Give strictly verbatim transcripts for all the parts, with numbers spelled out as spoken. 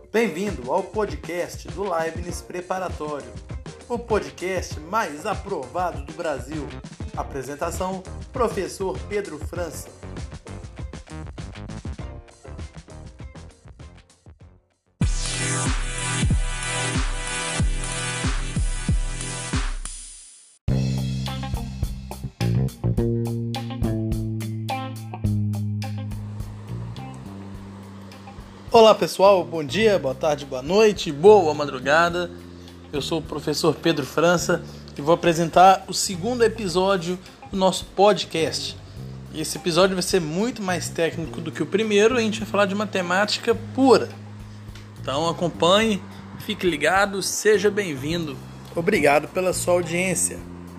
Bem-vindo ao podcast do Leibniz Preparatório, o podcast mais aprovado do Brasil. Apresentação, professor Pedro França. Olá pessoal, bom dia, boa tarde, boa noite, boa madrugada. Eu sou o professor Pedro França e vou apresentar o segundo episódio do nosso podcast. E esse episódio vai ser muito mais técnico do que o primeiro, a gente vai falar de matemática pura. Então acompanhe, fique ligado, seja bem-vindo. Obrigado pela sua audiência.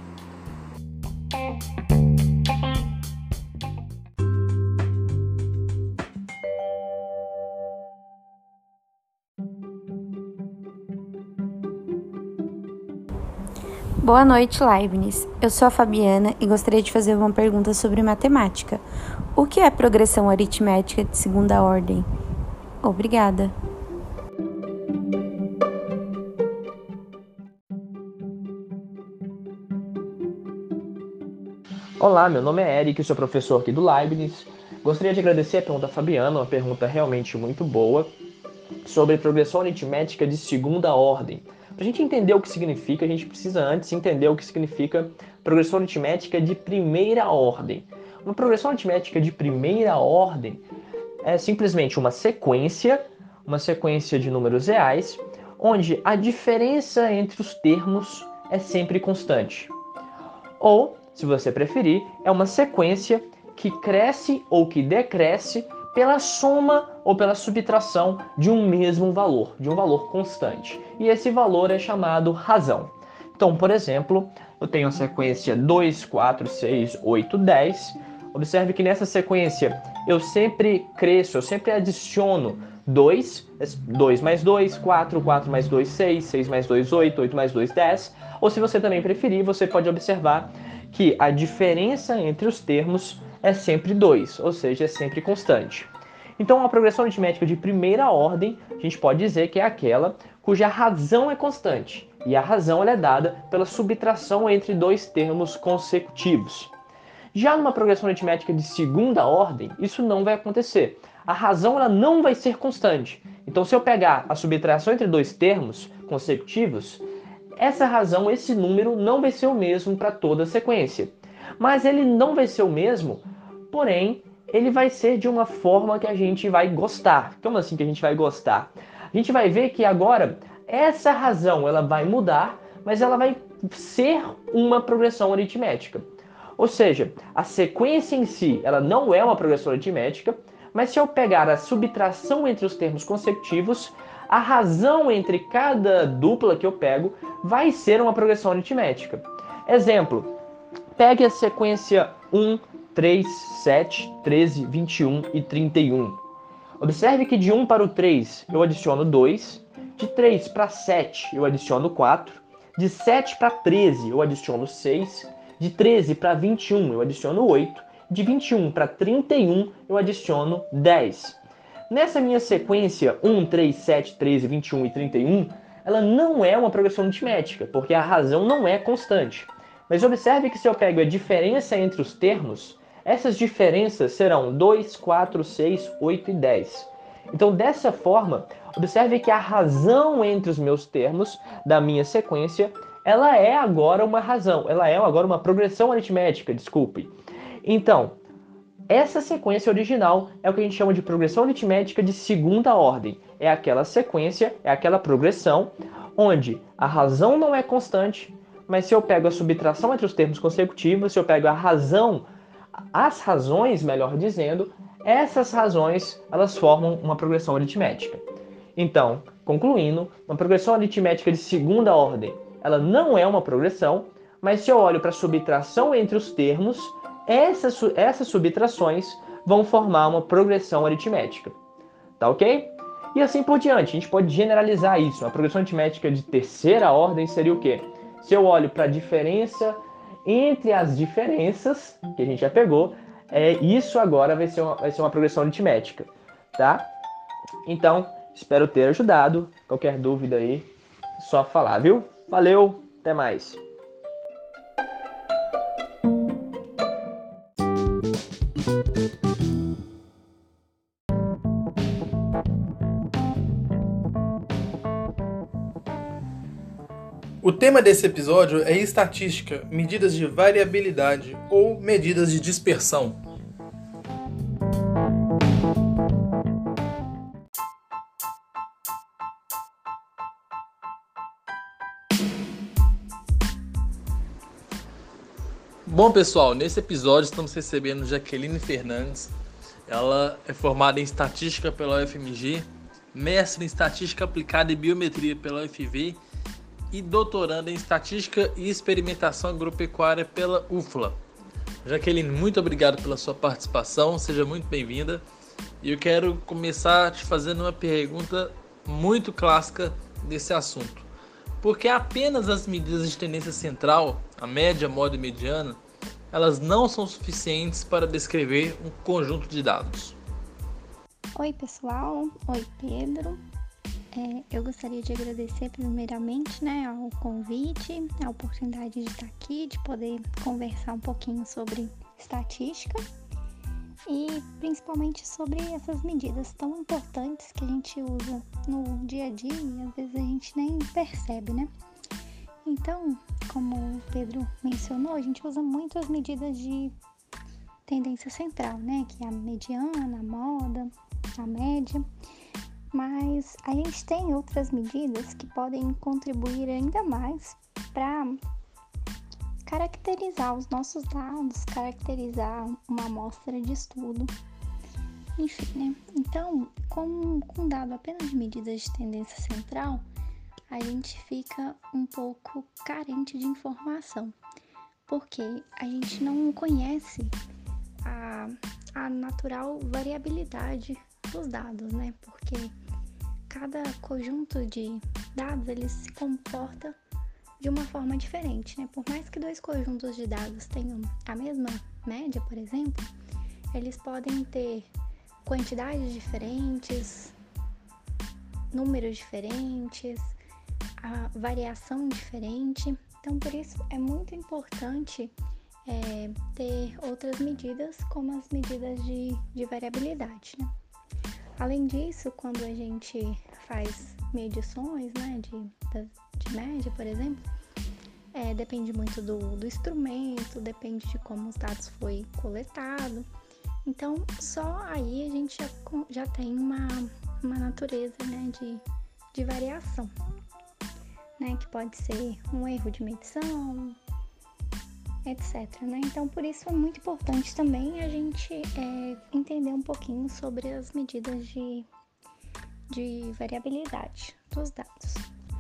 Boa noite, Leibniz. Eu sou a Fabiana e gostaria de fazer uma pergunta sobre matemática. O que é progressão aritmética de segunda ordem? Obrigada. Olá, meu nome é Eric, sou professor aqui do Leibniz. Gostaria de agradecer a pergunta da Fabiana, uma pergunta realmente muito boa, sobre progressão aritmética de segunda ordem. Para a gente entender o que significa, a gente precisa antes entender o que significa progressão aritmética de primeira ordem. Uma progressão aritmética de primeira ordem é simplesmente uma sequência, uma sequência de números reais, onde a diferença entre os termos é sempre constante. Ou, se você preferir, é uma sequência que cresce ou que decresce pela soma ou pela subtração de um mesmo valor, de um valor constante. E esse valor é chamado razão. Então, por exemplo, eu tenho a sequência dois, quatro, seis, oito, dez. Observe que nessa sequência eu sempre cresço, eu sempre adiciono dois, dois mais dois, quatro, quatro mais dois, seis, seis mais dois, oito, oito mais dois, dez. Ou se você também preferir, você pode observar que a diferença entre os termos é sempre dois, ou seja, é sempre constante. Então, a progressão aritmética de primeira ordem, a gente pode dizer que é aquela cuja razão é constante, e a razão ela é dada pela subtração entre dois termos consecutivos. Já numa progressão aritmética de segunda ordem, isso não vai acontecer. A razão ela não vai ser constante. Então, se eu pegar a subtração entre dois termos consecutivos, essa razão, esse número, não vai ser o mesmo para toda a sequência. Mas ele não vai ser o mesmo, porém, ele vai ser de uma forma que a gente vai gostar. Como assim que a gente vai gostar? A gente vai ver que agora essa razão ela vai mudar, mas ela vai ser uma progressão aritmética. Ou seja, a sequência em si ela não é uma progressão aritmética, mas se eu pegar a subtração entre os termos consecutivos, a razão entre cada dupla que eu pego vai ser uma progressão aritmética. Exemplo. Pegue a sequência um, três, sete, treze, vinte e um e trinta e um. Observe que de um para o três eu adiciono dois, de três para sete eu adiciono quatro, de sete para treze eu adiciono seis, de treze para vinte e um eu adiciono oito, de vinte e um para trinta e um eu adiciono dez. Nessa minha sequência um, três, sete, treze, vinte e um e trinta e um, ela não é uma progressão aritmética, porque a razão não é constante. Mas observe que se eu pego a diferença entre os termos, essas diferenças serão dois, quatro, seis, oito e dez. Então, dessa forma, observe que a razão entre os meus termos da minha sequência, ela é agora uma razão, ela é agora uma progressão aritmética, desculpe. Então, essa sequência original é o que a gente chama de progressão aritmética de segunda ordem. É aquela sequência, é aquela progressão, onde a razão não é constante, mas se eu pego a subtração entre os termos consecutivos, se eu pego a razão, as razões, melhor dizendo, essas razões, elas formam uma progressão aritmética. Então, concluindo, uma progressão aritmética de segunda ordem, ela não é uma progressão, mas se eu olho para a subtração entre os termos, essas, essas subtrações vão formar uma progressão aritmética. Tá ok? E assim por diante, a gente pode generalizar isso. Uma progressão aritmética de terceira ordem seria o quê? Se eu olho para a diferença entre as diferenças, que a gente já pegou, é, isso agora vai ser, uma, vai ser uma progressão aritmética, tá? Então, Espero ter ajudado. Qualquer dúvida aí, só falar, viu? Valeu, até mais. O tema desse episódio é estatística, medidas de variabilidade ou medidas de dispersão. Bom, pessoal, nesse episódio estamos recebendo Jaqueline Fernandes. Ela é formada em estatística pela U F M G, mestre em estatística aplicada e biometria pela U F V e doutoranda em estatística e experimentação agropecuária pela U F L A. Jaqueline, muito obrigado pela sua participação, seja muito bem-vinda. E eu quero começar te fazendo uma pergunta muito clássica desse assunto. Por que apenas as medidas de tendência central, a média, moda e mediana, elas não são suficientes para descrever um conjunto de dados? Oi, pessoal. Oi, Pedro. É, eu gostaria de agradecer primeiramente, né, ao convite, a oportunidade de estar aqui, de poder conversar um pouquinho sobre estatística e principalmente sobre essas medidas tão importantes que a gente usa no dia a dia e às vezes a gente nem percebe, né? Então, como o Pedro mencionou, a gente usa muito as medidas de tendência central, né, que é a mediana, a moda, a média. Mas a gente tem outras medidas que podem contribuir ainda mais para caracterizar os nossos dados, caracterizar uma amostra de estudo, enfim, né? Então, com, com dado apenas de medidas de tendência central, a gente fica um pouco carente de informação, porque a gente não conhece a, a natural variabilidade dos dados, né? Porque cada conjunto de dados, ele se comporta de uma forma diferente, né? Por mais que dois conjuntos de dados tenham a mesma média, por exemplo, eles podem ter quantidades diferentes, números diferentes, a variação diferente. Então, por isso é muito importante é, ter outras medidas, como as medidas de, de variabilidade, né? Além disso, quando a gente faz medições, né, de, de média, por exemplo, é, depende muito do, do instrumento, depende de como os dados foi coletado. Então, só aí a gente já, já tem uma, uma natureza, né, de, de variação, né, que pode ser um erro de medição, etcétera, né? Então, por isso é muito importante também a gente é, entender um pouquinho sobre as medidas de, de variabilidade dos dados.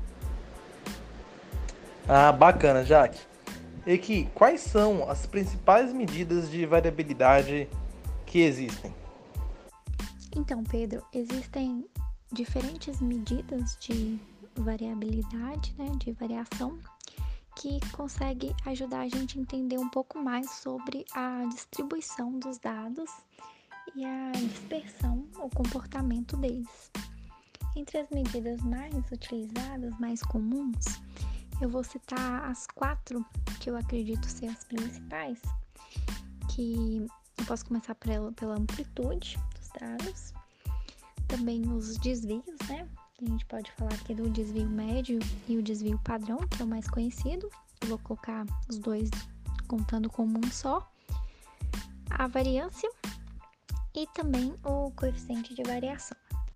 Ah, bacana, Jaque. E aqui, quais são as principais medidas de variabilidade que existem? Então, Pedro, existem diferentes medidas de variabilidade, né, de variação, que consegue ajudar a gente a entender um pouco mais sobre a distribuição dos dados e a dispersão, o comportamento deles. Entre as medidas mais utilizadas, mais comuns, eu vou citar as quatro que eu acredito ser as principais, que eu posso começar pela, pela amplitude dos dados, também os desvios, né? A gente pode falar aqui do desvio médio e o desvio padrão, que é o mais conhecido. Eu vou colocar os dois contando como um só. A variância e também o coeficiente de variação.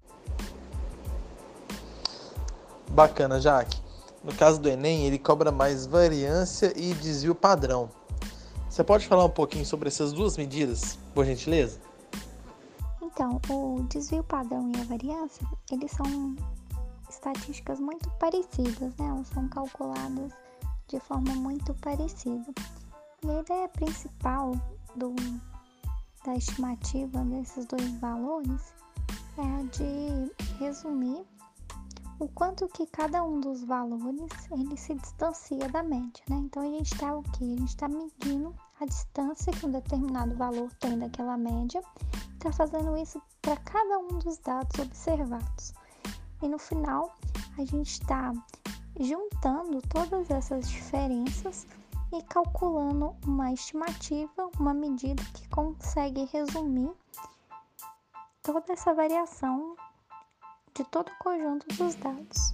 Bacana, Jaque. No caso do Enem, ele cobra mais variância e desvio padrão. Você pode falar um pouquinho sobre essas duas medidas, por gentileza? Então, o desvio padrão e a variância, eles são estatísticas muito parecidas, né? Elas são calculadas de forma muito parecida. E a ideia principal do, da estimativa desses dois valores é a de resumir o quanto que cada um dos valores ele se distancia da média, né? Então, a gente está o quê? A gente está medindo a distância que um determinado valor tem daquela média, está fazendo isso para cada um dos dados observados. e no final a gente está juntando todas essas diferenças e calculando uma estimativa, uma medida que consegue resumir toda essa variação de todo o conjunto dos dados.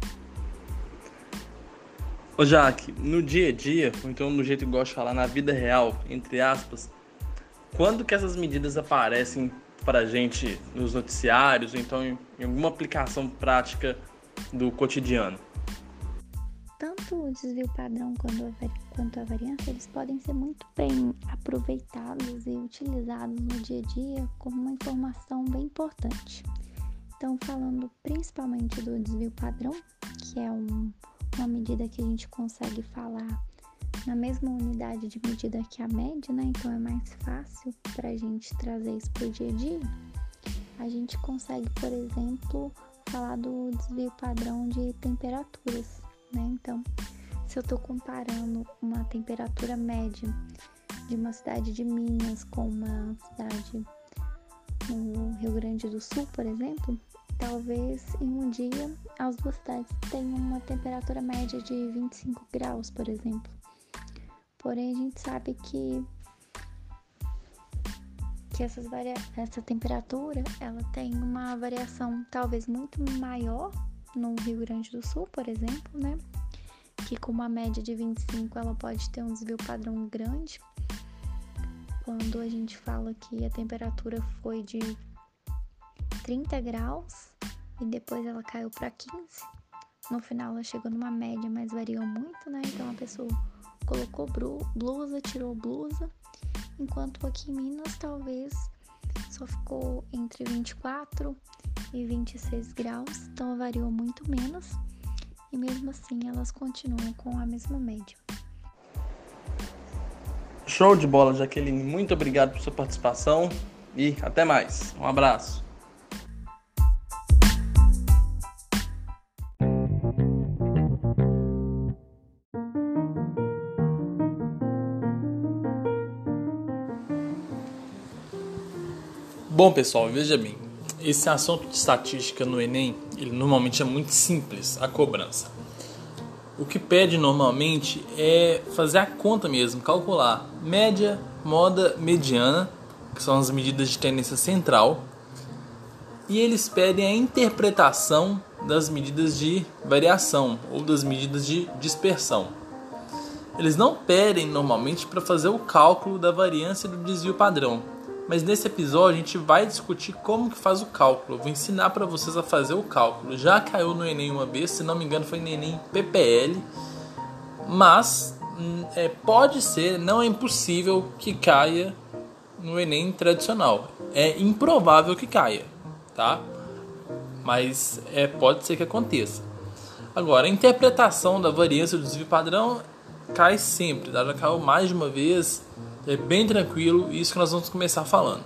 Ô Jaque, no dia a dia, ou então do jeito que eu gosto de falar, na vida real, entre aspas, quando que essas medidas aparecem para a gente nos noticiários, ou então em alguma aplicação prática do cotidiano? Tanto o desvio padrão quanto a variância, eles podem ser muito bem aproveitados e utilizados no dia a dia como uma informação bem importante. Então, falando principalmente do desvio padrão, que é um, uma medida que a gente consegue falar na mesma unidade de medida que a média, né? Então é mais fácil para a gente trazer isso para o dia a dia. A gente consegue, por exemplo, falar do desvio padrão de temperaturas, né? Então, se eu estou comparando uma temperatura média de uma cidade de Minas com uma cidade no Rio Grande do Sul, por exemplo, talvez em um dia as duas cidades tenham uma temperatura média de vinte e cinco graus, por exemplo. Porém, a gente sabe que, que essas varia... essa temperatura ela tem uma variação talvez muito maior no Rio Grande do Sul, por exemplo, né? Que com uma média de vinte e cinco ela pode ter um desvio padrão grande. Quando a gente fala que a temperatura foi de trinta graus e depois ela caiu para quinze, no final ela chegou numa média, mas variou muito, né? Então a pessoa colocou blusa, tirou blusa, enquanto aqui em Minas talvez só ficou entre vinte e quatro e vinte e seis graus, então variou muito menos e mesmo assim elas continuam com a mesma média. Show de bola, Jaqueline. Muito obrigado por sua participação e até mais. Um abraço. Bom, pessoal, veja bem, esse assunto de estatística no Enem, ele normalmente é muito simples, a cobrança. O que pede normalmente é fazer a conta mesmo, calcular média, moda, mediana, que são as medidas de tendência central, e eles pedem a interpretação das medidas de variação ou das medidas de dispersão. Eles não pedem normalmente para fazer o cálculo da variância do desvio padrão. Mas nesse episódio a gente vai discutir como que faz o cálculo. Eu vou ensinar para vocês a fazer o cálculo. Já caiu no Enem uma vez, se não me engano foi no Enem P P L. Mas é, pode ser, não é impossível que caia no Enem tradicional. É improvável que caia, tá? Mas é, pode ser que aconteça. Agora, a interpretação da variância do desvio padrão cai sempre, tá? Já caiu mais de uma vez. É bem tranquilo, isso que nós vamos começar falando.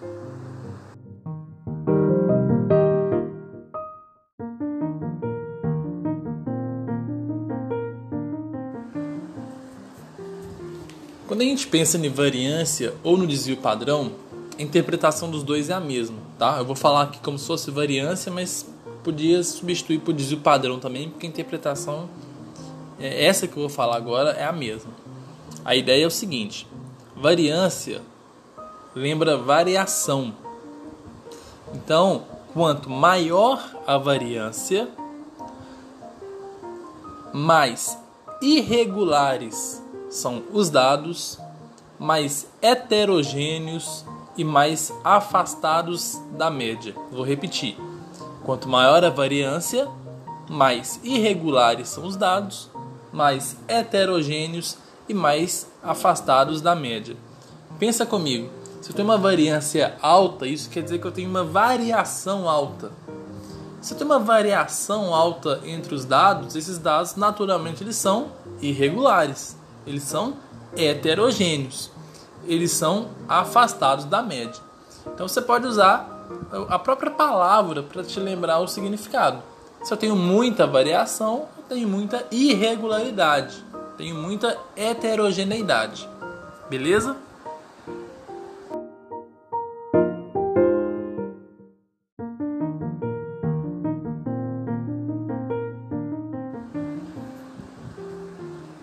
Quando a gente pensa em variância ou no desvio padrão, a interpretação dos dois é a mesma, tá? Eu vou falar aqui como se fosse variância, mas podia substituir por desvio padrão também, porque a interpretação, essa que eu vou falar agora, é a mesma. A ideia é o seguinte: variância lembra variação. Então, quanto maior a variância, mais irregulares são os dados, mais heterogêneos e mais afastados da média. Vou repetir. Quanto maior a variância, mais irregulares são os dados, mais heterogêneos e mais afastados da média. Pensa comigo, se eu tenho uma variância alta, isso quer dizer que eu tenho uma variação alta. Se eu tenho uma variação alta entre os dados, esses dados naturalmente eles são irregulares, eles são heterogêneos, eles são afastados da média. Então você pode usar a própria palavra para te lembrar o significado. Se eu tenho muita variação, eu tenho muita irregularidade. Tenho muita heterogeneidade. Beleza?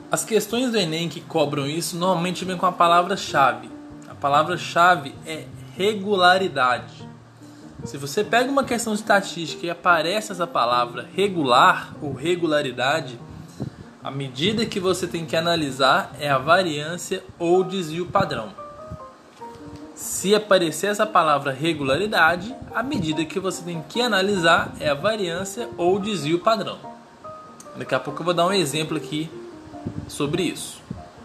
As questões do Enem que cobram isso normalmente vêm com a palavra-chave. A palavra-chave é regularidade. Se você pega uma questão de estatística e aparece essa palavra regular ou regularidade, a medida que você tem que analisar é a variância ou desvio padrão. Se aparecer essa palavra regularidade, a medida que você tem que analisar é a variância ou desvio padrão. Daqui a pouco eu vou dar um exemplo aqui sobre isso.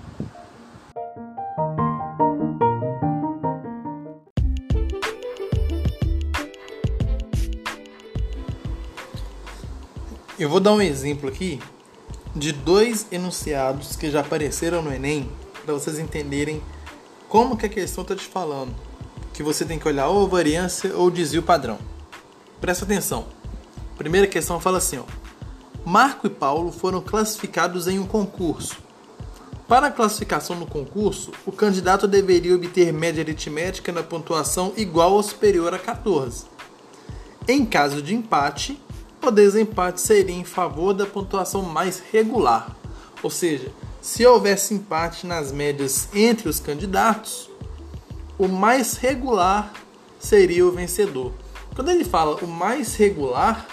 Eu vou dar um exemplo aqui de dois enunciados que já apareceram no Enem para vocês entenderem como que a questão está te falando que você tem que olhar ou variância ou desvio padrão. Presta atenção. A primeira questão fala assim, ó: Marco e Paulo foram classificados em um concurso. Para a classificação no concurso, o candidato deveria obter média aritmética na pontuação igual ou superior a quatorze. Em caso de empate, o desempate seria em favor da pontuação mais regular. Ou seja, se houvesse empate nas médias entre os candidatos, o mais regular seria o vencedor. Quando ele fala o mais regular,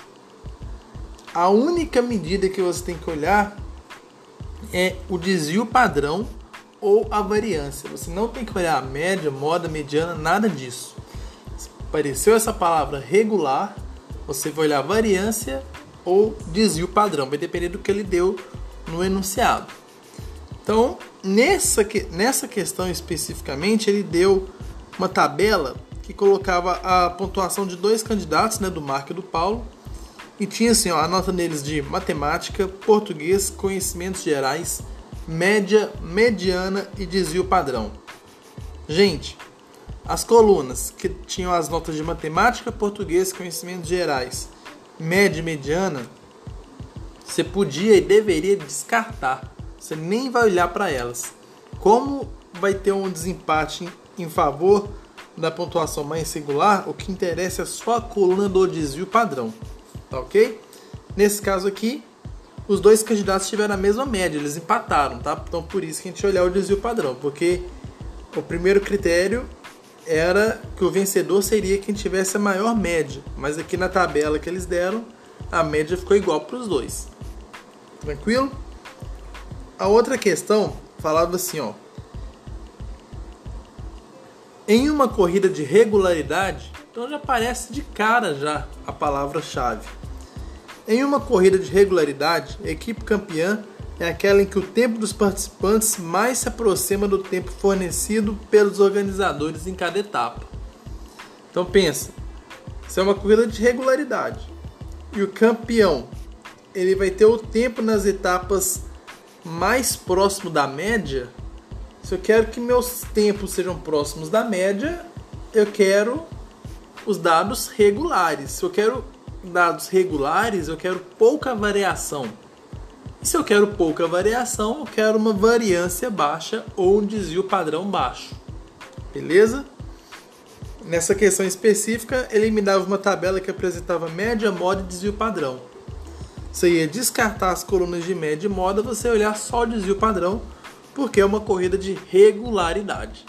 a única medida que você tem que olhar é o desvio padrão ou a variância. Você não tem que olhar a média, moda, mediana, nada disso. Se apareceu essa palavra regular, você vai olhar variância ou desvio padrão. Vai depender do que ele deu no enunciado. Então, nessa, nessa questão especificamente, ele deu uma tabela que colocava a pontuação de dois candidatos, né, do Marco e do Paulo. E tinha assim, ó, a nota deles de matemática, português, conhecimentos gerais, média, mediana e desvio padrão. Gente, as colunas que tinham as notas de matemática, português, conhecimentos gerais, média e mediana, você podia e deveria descartar. Você nem vai olhar para elas. Como vai ter um desempate em, em favor da pontuação mais regular, o que interessa é só a coluna do desvio padrão. Tá ok? Nesse caso aqui, os dois candidatos tiveram a mesma média, eles empataram, tá? Então por isso que a gente olhar o desvio padrão, porque o primeiro critério era que o vencedor seria quem tivesse a maior média, mas aqui na tabela que eles deram, a média ficou igual para os dois. Tranquilo? A outra questão falava assim, ó: em uma corrida de regularidade, então já aparece de cara já a palavra-chave. Em uma corrida de regularidade, a equipe campeã é aquela em que o tempo dos participantes mais se aproxima do tempo fornecido pelos organizadores em cada etapa. Então pensa, isso é uma corrida de regularidade. E o campeão, ele vai ter o tempo nas etapas mais próximo da média. Se eu quero que meus tempos sejam próximos da média, eu quero os dados regulares. Se eu quero dados regulares, eu quero pouca variação. E se eu quero pouca variação, eu quero uma variância baixa ou um desvio padrão baixo. Beleza? Nessa questão específica, ele me dava uma tabela que apresentava média, moda e desvio padrão. Você ia descartar as colunas de média e moda, você ia olhar só o desvio padrão, porque é uma corrida de regularidade.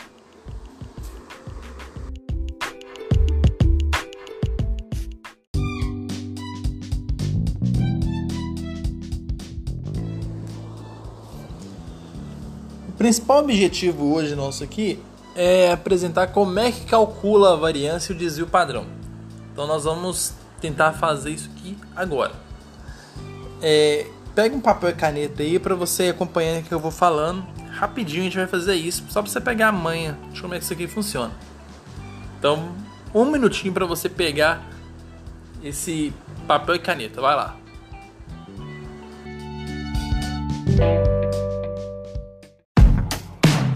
O principal objetivo hoje nosso aqui é apresentar como é que calcula a variância e o desvio padrão. Então nós vamos tentar fazer isso aqui agora. É, pega um papel e caneta aí para você acompanhar o que eu vou falando. Rapidinho a gente vai fazer isso, só para você pegar a manha de como é que isso aqui funciona. Então, um minutinho para você pegar esse papel e caneta. Vai lá.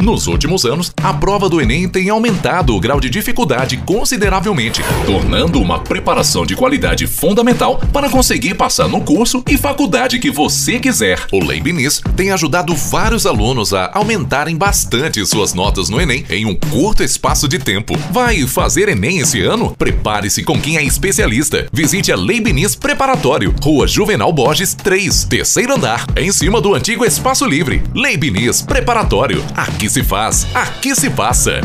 Nos últimos anos, a prova do Enem tem aumentado o grau de dificuldade consideravelmente, tornando uma preparação de qualidade fundamental para conseguir passar no curso e faculdade que você quiser. O Leibniz tem ajudado vários alunos a aumentarem bastante suas notas no Enem em um curto espaço de tempo. Vai fazer Enem esse ano? Prepare-se com quem é especialista. Visite a Leibniz Preparatório, Rua Juvenal Borges três, terceiro andar, em cima do antigo Espaço Livre. Leibniz Preparatório. Aqui se faz, aqui se passa.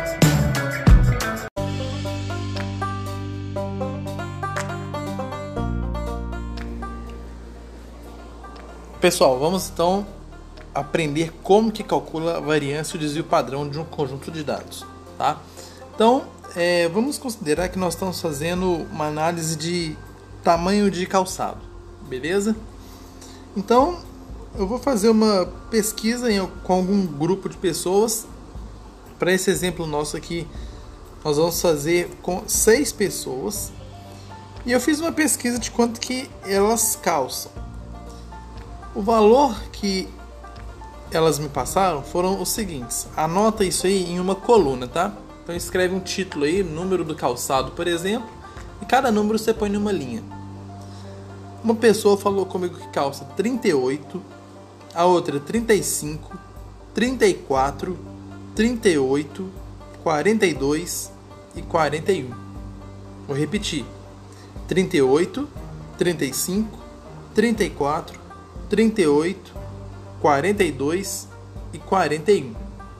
Pessoal, vamos então aprender como que calcula a variância e o desvio padrão de um conjunto de dados, tá? Então, é, vamos considerar que nós estamos fazendo uma análise de tamanho de calçado, beleza? Então, eu vou fazer uma pesquisa em, com algum grupo de pessoas. Para esse exemplo nosso aqui, nós vamos fazer com seis pessoas. E eu fiz uma pesquisa de quanto que elas calçam. O valor que elas me passaram foram os seguintes. Anota isso aí em uma coluna, tá? Então escreve um título aí, número do calçado, por exemplo, e cada número você põe numa linha. Uma pessoa falou comigo que calça trinta e oito, a outra trinta e cinco, trinta e quatro, trinta e oito, quarenta e dois e quarenta e um. Vou repetir. trinta e oito, trinta e cinco, trinta e quatro, trinta e oito, quarenta e dois e quarenta e um.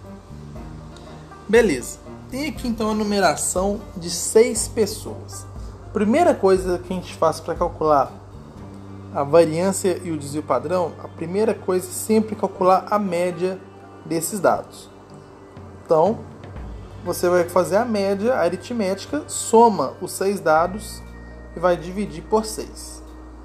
Beleza. Tem aqui então a numeração de seis pessoas. Primeira coisa que a gente faz para calcular a variância e o desvio padrão, a primeira coisa é sempre calcular a média desses dados. Então, você vai fazer a média aritmética, soma os seis dados e vai dividir por seis.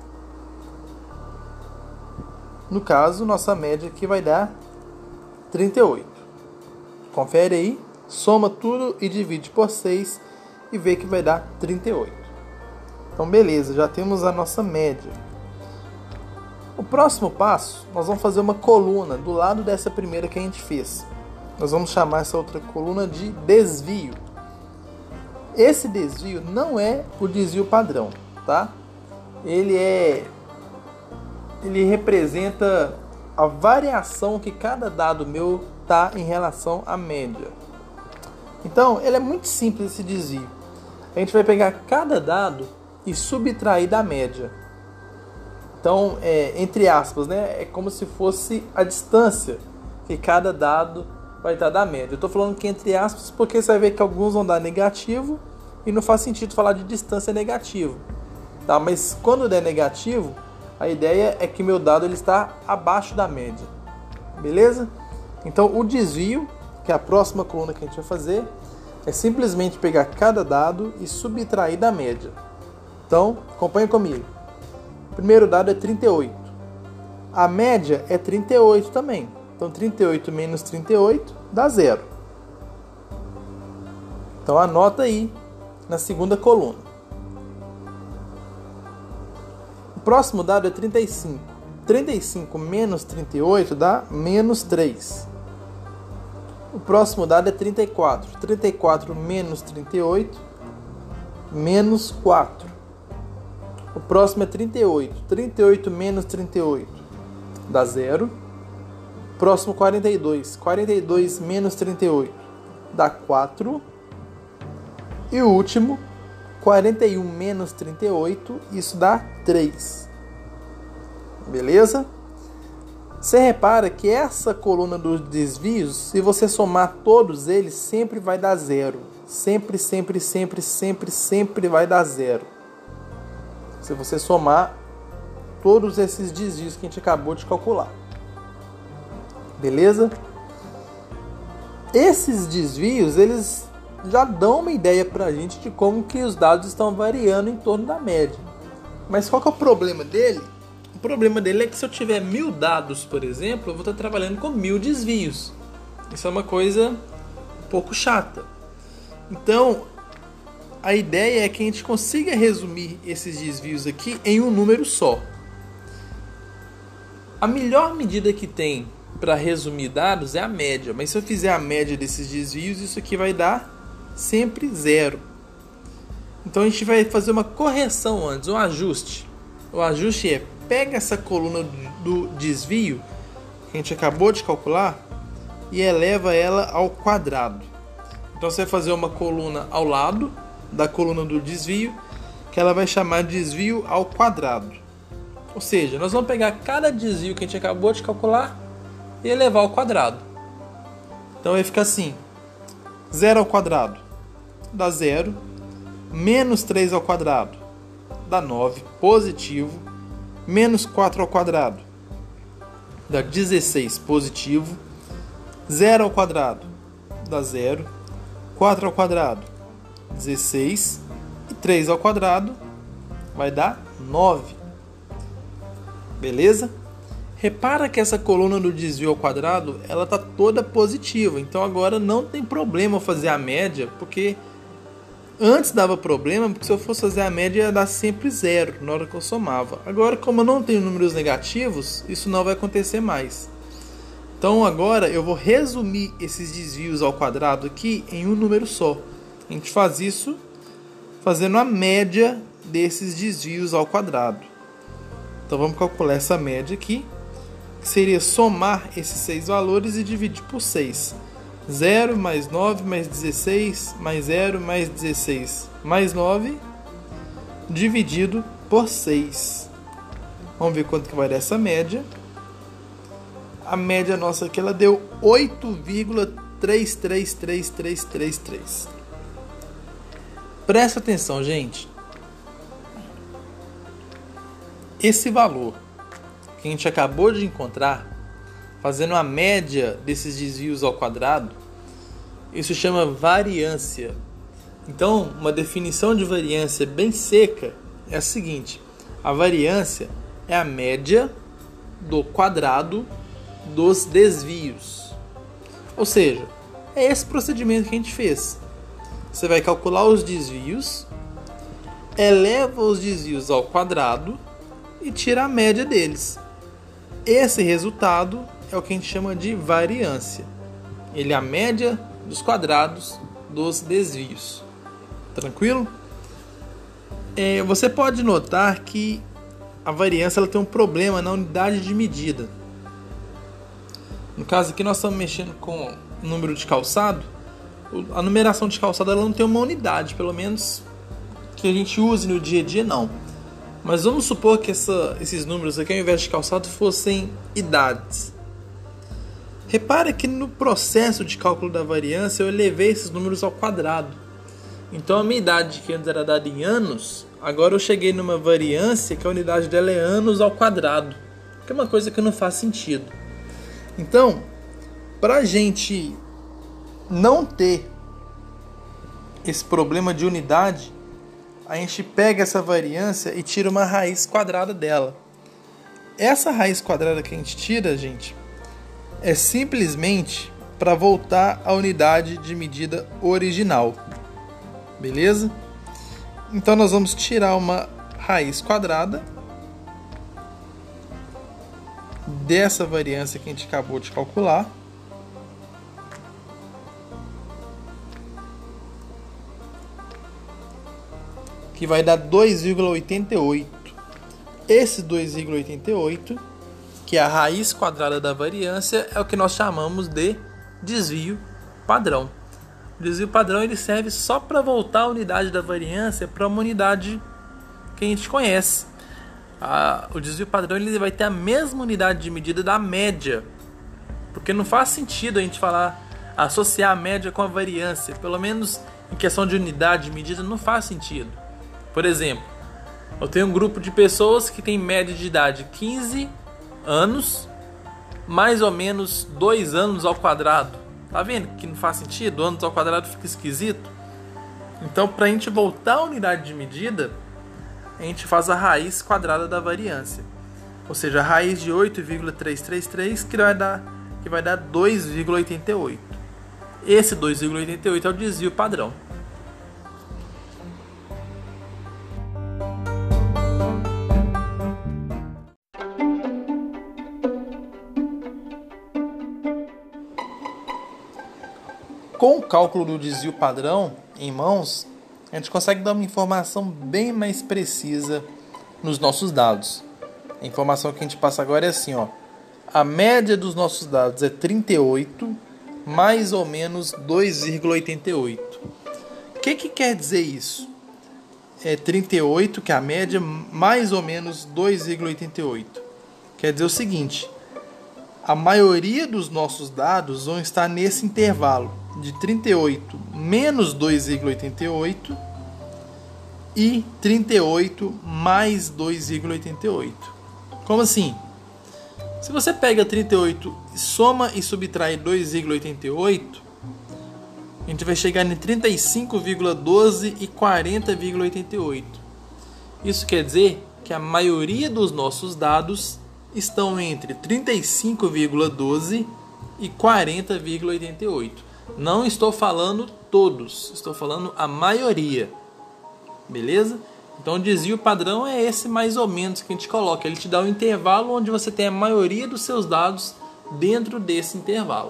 No caso, nossa média aqui vai dar trinta e oito. Confere aí, soma tudo e divide por seis e vê que vai dar trinta e oito. Então, beleza, já temos a nossa média. O próximo passo, nós vamos fazer uma coluna do lado dessa primeira que a gente fez. Nós vamos chamar essa outra coluna de desvio. Esse desvio não é o desvio padrão, tá? Ele é... Ele representa a variação que cada dado meu tá em relação à média. Então, ele é muito simples esse desvio. A gente vai pegar cada dado e subtrair da média. Então, é, entre aspas, né, é como se fosse a distância que cada dado vai estar da média. Eu estou falando que entre aspas porque você vai ver que alguns vão dar negativo e não faz sentido falar de distância negativo. Tá? Mas quando der negativo, a ideia é que meu dado ele está abaixo da média. Beleza? Então, o desvio, que é a próxima coluna que a gente vai fazer, é simplesmente pegar cada dado e subtrair da média. Então, acompanha comigo. O primeiro dado é trinta e oito. A média é trinta e oito também. Então, trinta e oito menos trinta e oito dá zero. Então, anota aí na segunda coluna. O próximo dado é trinta e cinco. trinta e cinco menos trinta e oito dá menos três. O próximo dado é trinta e quatro. trinta e quatro menos trinta e oito, menos quatro. O próximo é trinta e oito. trinta e oito menos trinta e oito dá zero. Próximo, quarenta e dois. quarenta e dois menos trinta e oito dá quatro. E o último, quarenta e um menos trinta e oito, isso dá três. Beleza? Você repara que essa coluna dos desvios, se você somar todos eles, sempre vai dar zero. Sempre, sempre, sempre, sempre, sempre vai dar zero. Se você somar todos esses desvios que a gente acabou de calcular. Beleza? Esses desvios, eles já dão uma ideia pra gente de como que os dados estão variando em torno da média. Mas qual que é o problema dele? O problema dele é que se eu tiver mil dados, por exemplo, eu vou estar trabalhando com mil desvios. Isso é uma coisa um pouco chata. Então, a ideia é que a gente consiga resumir esses desvios aqui em um número só. A melhor medida que tem para resumir dados, é a média. Mas se eu fizer a média desses desvios, isso aqui vai dar sempre zero. Então a gente vai fazer uma correção antes, um ajuste. O ajuste é, pega essa coluna do desvio, que a gente acabou de calcular, e eleva ela ao quadrado. Então você vai fazer uma coluna ao lado da coluna do desvio, que ela vai chamar de desvio ao quadrado. Ou seja, nós vamos pegar cada desvio que a gente acabou de calcular e elevar ao quadrado. Então vai ficar assim: zero ao quadrado dá zero, menos três ao quadrado dá nove, positivo, menos quatro ao quadrado dá dezesseis, positivo, zero ao quadrado dá zero, quatro ao quadrado dezesseis e três ao quadrado vai dar nove. Beleza? Repara que essa coluna do desvio ao quadrado, ela está toda positiva. Então agora não tem problema fazer a média, porque antes dava problema, porque se eu fosse fazer a média ia dar sempre zero na hora que eu somava. Agora, como eu não tenho números negativos, isso não vai acontecer mais. Então agora eu vou resumir esses desvios ao quadrado aqui em um número só. A gente faz isso fazendo a média desses desvios ao quadrado. Então vamos calcular essa média aqui, que seria somar esses seis valores e dividir por seis. zero mais nove mais dezesseis mais zero mais dezesseis mais nove dividido por seis. Vamos ver quanto que vai dar essa média. A média nossa aqui ela deu oito vírgula três três três três três três. Presta atenção, gente. Esse valor que a gente acabou de encontrar, fazendo a média desses desvios ao quadrado, isso chama variância. Então, uma definição de variância bem seca é a seguinte: a variância é a média do quadrado dos desvios. Ou seja, é esse procedimento que a gente fez. Você vai calcular os desvios, eleva os desvios ao quadrado e tira a média deles. Esse resultado é o que a gente chama de variância. Ele é a média dos quadrados dos desvios. Tranquilo? É, você pode notar que a variância ela tem um problema na unidade de medida. No caso aqui nós estamos mexendo com o número de calçado. A numeração de calçado ela não tem uma unidade, pelo menos que a gente use no dia a dia não. Mas vamos supor que essa, esses números aqui, ao invés de calçado, fossem idades. Repara que no processo de cálculo da variância eu elevei esses números ao quadrado. Então a minha idade, que antes era dada em anos, agora eu cheguei numa variância que a unidade dela é anos ao quadrado, que é uma coisa que não faz sentido. Então, para a gente não ter esse problema de unidade, a gente pega essa variância e tira uma raiz quadrada dela. Essa raiz quadrada que a gente tira, gente, é simplesmente para voltar à unidade de medida original. Beleza? Então nós vamos tirar uma raiz quadrada dessa variância que a gente acabou de calcular. Que vai dar dois vírgula oitenta e oito. Esse dois vírgula oitenta e oito, que é a raiz quadrada da variância, é o que nós chamamos de desvio padrão. O desvio padrão ele serve só para voltar a unidade da variância para uma unidade que a gente conhece. A, o desvio padrão ele vai ter a mesma unidade de medida da média, porque não faz sentido a gente falar associar a média com a variância, pelo menos em questão de unidade de medida não faz sentido. Por exemplo, eu tenho um grupo de pessoas que tem média de idade quinze anos, mais ou menos dois anos ao quadrado. Tá vendo que não faz sentido? Anos ao quadrado fica esquisito. Então, para a gente voltar à unidade de medida, a gente faz a raiz quadrada da variância. Ou seja, a raiz de oito vírgula trezentos e trinta e três que vai dar, que vai dar dois vírgula oitenta e oito. Esse dois vírgula oitenta e oito é o desvio padrão. Com o cálculo do desvio padrão em mãos, a gente consegue dar uma informação bem mais precisa nos nossos dados. A informação que a gente passa agora é assim, ó. A média dos nossos dados é trinta e oito, mais ou menos dois vírgula oitenta e oito. O que que quer dizer isso? É trinta e oito, que é a média, mais ou menos dois vírgula oitenta e oito. Quer dizer o seguinte, a maioria dos nossos dados vão estar nesse intervalo de trinta e oito menos dois vírgula oitenta e oito e trinta e oito mais dois vírgula oitenta e oito. Como assim? Se você pega trinta e oito, soma e subtrai dois vírgula oitenta e oito, a gente vai chegar em trinta e cinco vírgula doze e quarenta vírgula oitenta e oito. Isso quer dizer que a maioria dos nossos dados estão entre trinta e cinco vírgula doze e quarenta vírgula oitenta e oito. Não estou falando todos, estou falando a maioria. Beleza? Então o desvio padrão é esse mais ou menos que a gente coloca. Ele te dá um intervalo onde você tem a maioria dos seus dados dentro desse intervalo.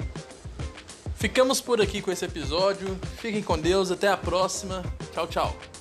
Ficamos por aqui com esse episódio. Fiquem com Deus. Até a próxima. Tchau, tchau.